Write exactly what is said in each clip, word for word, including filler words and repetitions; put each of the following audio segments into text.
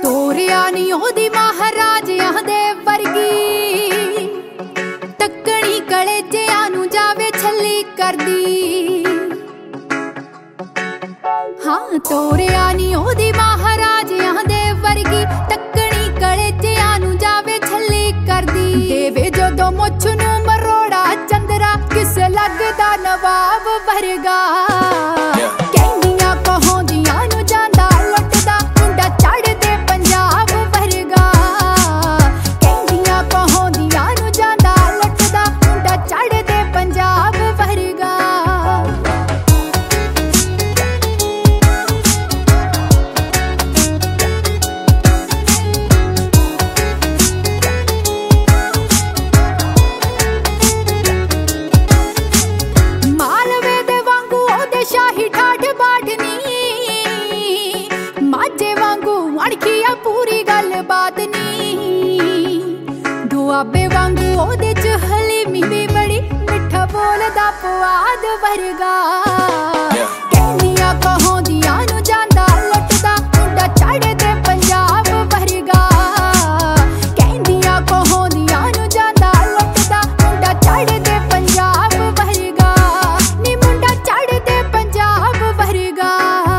ਤੋਰਿਆ ਨੀ ਉਹਦੀ ਮਹਾਰਾਜਿਆਂ ਦੇ ਵਰਗੀ, ਤੱਕਣੀ ਕਲੇਜਿਆਂ ਨੂੰ ਜਾਵੇ ਛੱਲੀ ਕਰਦੀ। ਹਾਂ ਤੋਰਿਆ ਨੀ ਉਹਦੀ ਮਹਾਰਾਜਿਆਂ ਦੇ ਵਰਗੀ, ਤੱਕਣੀ ਕਲੇਜਿਆਂ ਨੂੰ ਜਾਵੇ ਛੱਲੀ ਕਰਦੀ। ਦੇਵੇ ਜਦੋਂ ਮੁੱਛ ਨੂੰ ਮਰੋੜਾ ਚੰਦਰਾ, ਕਿਸ ਲੱਗਦਾ ਨਵਾਬ ਵਰਗਾ। ਕਹਿੰਦੀਆਂ ਕਹਾਉਂਦੀਆਂ ਨੂੰ ਜਾਂਦਾ ਲੁੱਟਦਾ, ਮੁੰਡਾ ਚੜ੍ਹਦੇ ਪੰਜਾਬ ਵਰਗਾ। ਕਹਿੰਦੀਆਂ ਕਹਾਉਂਦੀਆਂ ਨੂੰ ਜਾਂਦਾ ਲੁੱਟਦਾ, ਮੁੰਡਾ ਚੜ੍ਹਦੇ ਪੰਜਾਬ ਵਰਗਾ। ਮਾਲਵੇ ਦੇ ਵਾਂਗੂ ਉਹਦੇ ਸ਼ਾਹੀ ਠਾਠ ਬਾਟਨੀ, ਮਾਝੇ ਵਾਂਗੂ ਅਣਖੀਆ ਪੂਰੀ ਗੱਲ ਬਾਤ ਨੀ। ਦੁਆਬੇ ਵਾਂਗੂ ਉਹਦੇ ਚ ਹਲੀਮੀ ਵੀ ਬੜੀ, ਮਿੱਠਾ ਬੋਲਦਾ ਪੁਆਧ ਵਰਗਾ। ਕਹਿੰਦੀਆਂ ਕਹਾਉਂਦੀਆਂ ਨੂੰ ਜਾਂਦਾ ਲੁੱਟਦਾ, ਮੁੰਡਾ ਚੜ੍ਹਦੇ ਪੰਜਾਬ ਵਰਗਾ। ਕਹਿੰਦੀਆਂ ਕਹਾਉਂਦੀਆਂ ਨੂੰ ਜਾਂਦਾ ਲੁੱਟਦਾ, ਮੁੰਡਾ ਚੜ੍ਹਦੇ ਪੰਜਾਬ ਵਰਗਾ। ਨੀ ਮੁੰਡਾ ਚੜ੍ਹਦੇ ਪੰਜਾਬ ਵਰਗਾ।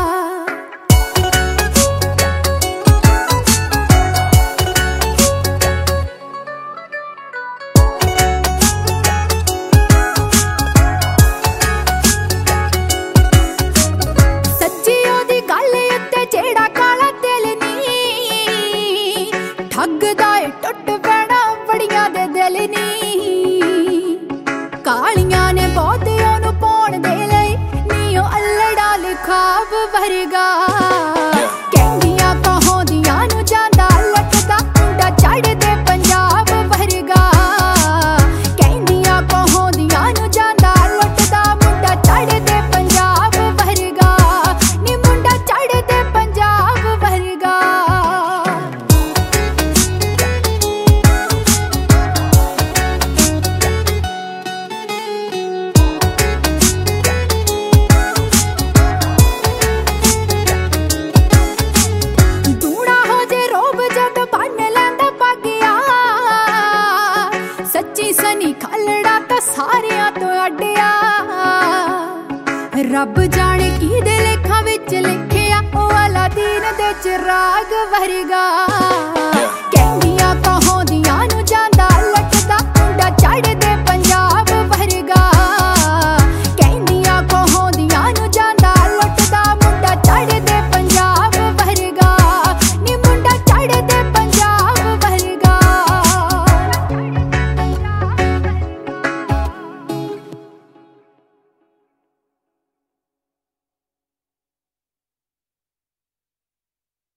ਸੱਚੀ ਉਹਦੀ ਗੱਲ ਉੱਤੇ ਜਿਹੜਾ ਕਾਲਾ ਦਿਲ ਨੀ, ਠੱਗਦਾ ਏ ਟੁੱਟ ਪੈਣਾ ਬੜੀਆਂ ਦੇ ਦਿਲ ਨੀ। ਕਾਲੀਆਂ ਨੇ ਬਹੁਤ ਉਹਨੂੰ ਪਾਉਣ ਦੇ ਲਈ, ਨੀ ਉਹ ਅਲੜਾ ਲਿਖਾਬ ਵਰਗਾ। ਕਹਿੰਦੀਆਂ ਕਹਾਉਂਦੀਆਂ ਨੂੰ ਜਾਂਦਾ ਲੁੱਟਦਾ, ਮੁੰਡਾ ਚੜ੍ਹਦੇ ਪੰਜਾਬ ਵਰਗਾ। ਕਹਿੰਦੀਆਂ ਕਹਾਉਂਦੀਆਂ ਨੂੰ ਜਾਂਦਾ ਲੁੱਟਦਾ, ਮੁੰਡਾ ਚੜ੍ਹਦੇ ਪੰਜਾਬ ਵਰਗਾ। ਨੀ ਮੁੰਡਾ ਚੜ੍ਹਦੇ ਪੰਜਾਬ ਵਰਗਾ। ਦੂਣਾ ਹੋ ਜੇ ਰੋਬ ਜਦ ਬੰਨ ਲੈਂਦਾ ਪੱਗਿਆ, ਸੱਚੀ ਸਨੀ ਖਲੜਾ ਤਾਂ ਸਾਰਿਆਂ ਤੋਂ ਅੱਡਿਆ। ਰੱਬ ਜਾਣੇ ਕਿਹਦੇ ਲੇਖਾਂ ਵਿੱਚ ਲਿਖਿਆ, ਉਹ ਅਲਾਦੀਨ ਦੇ ਚਿਰਾਗ ਵਰਗਾ।